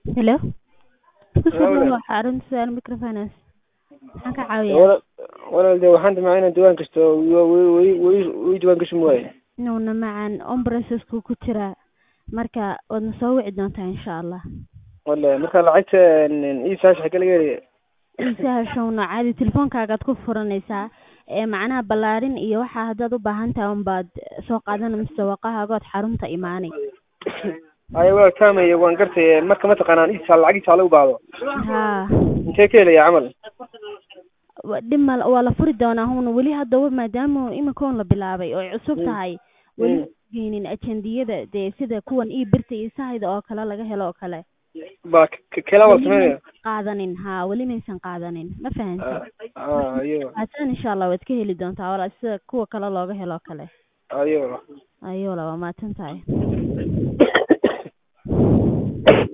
Hello. Walaal. Kusoo xarunta su'aal microfinance. Maxaan ka caawiyaa? Walaal de waxaan damcay inaan diiwaan gasto way diiwaan gashan waaye. Nuuna macaan on processku ku jira. Marka wadna soo wici doontaa insha Allah. Walaal marka lacagta iisaas xagga laga helay. Isaashowna caadi telefoonkaagaad ku furanaysaa macnaha ballaarin iyo waxa haddaad u baahan tahay unbaad soo qaadan mustawaqahaagood xarunta imaanay. Ay waa kaamay waan gartay marka ma taqaanaan iisaal lacag iisaal u baado. Haa. Intee ka helaya camal? Dhimal waa la furi doonaa huna weli hadda maadaama iminkoon la bilaabay oo cusub tahay weli geenin ajandiyada dee sida kuwan birta iyo sahayda oo kale laga helo oo kale. Ba kala wal sameeyo. qaadanin haa weli maysan qaadanin ma fahansan ayo haatan insha Allah waad ka heli doontaa walaal sida kuwa kale looga helo kale ayo ayo la waa maatantahay